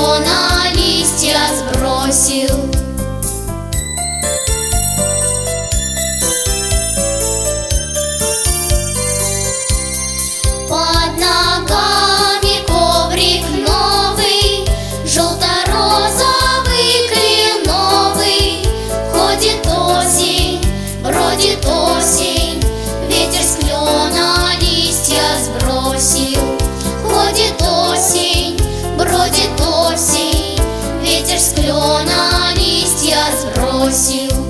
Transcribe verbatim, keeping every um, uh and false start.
клена листья сбросил. Под ногами коврик новый, желто-розовый, кленовый. Ходит осень, бродит осень, ветер с клена листья сбросил. Ходит осень, бродит осень, ветер с клена листья сбросил.